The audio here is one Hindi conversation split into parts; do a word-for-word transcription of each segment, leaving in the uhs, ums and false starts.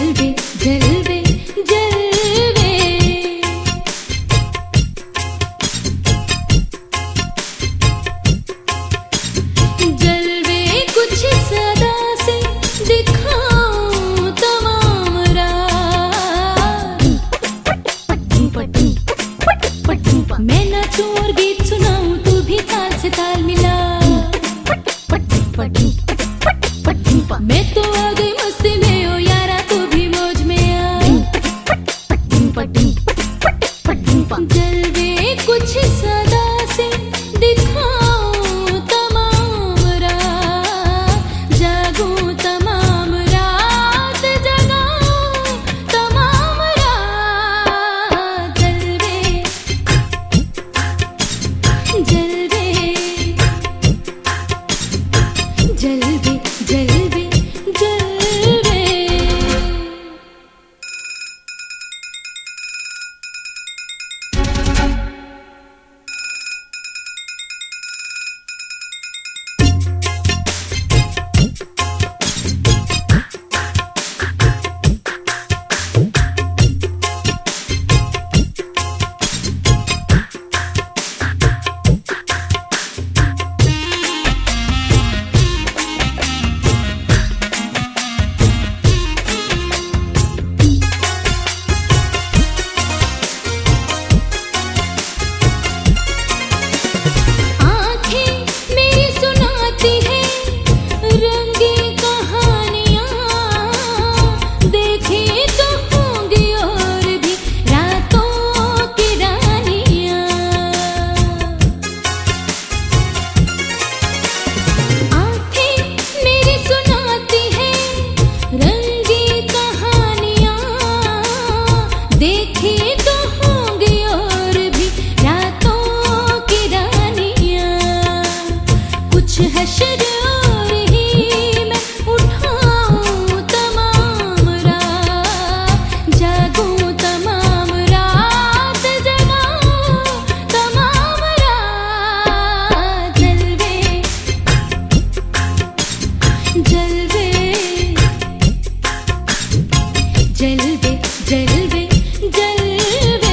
जलवे जलवे जलवे, जलवे कुछ सदा से दिखाऊं तमाम रात। मैं नाचूं और गीत सुनाऊं, तू भी ताल से ताल मिला। मैं तो आ गई मस्ती में, ओ यारा तू भी मौज में आ। जलवे कुछ सदा से दिखाऊं तमाम रात, जागूं तमाम रात, जगाऊं तमाम रात। जलवे जलवे जलवे जलवे जलवे। हशर और ही मैं उठाऊं तमाम रात, जागूं तमाम रात, जगाऊं तमाम रात। जलवे जलवे जलवे जलवे जलवे।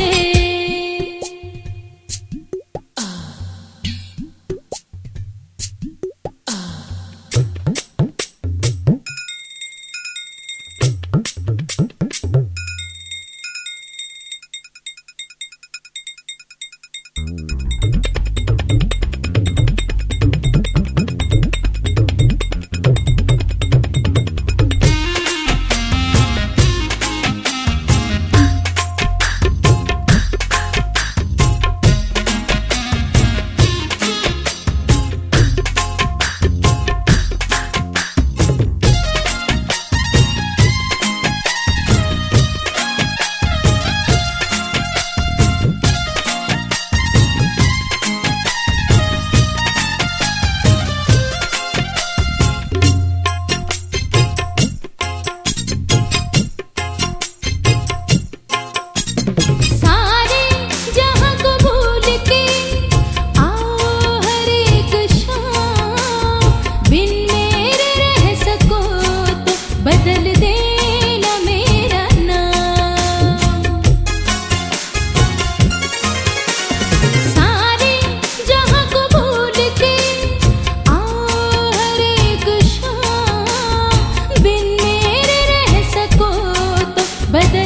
बदल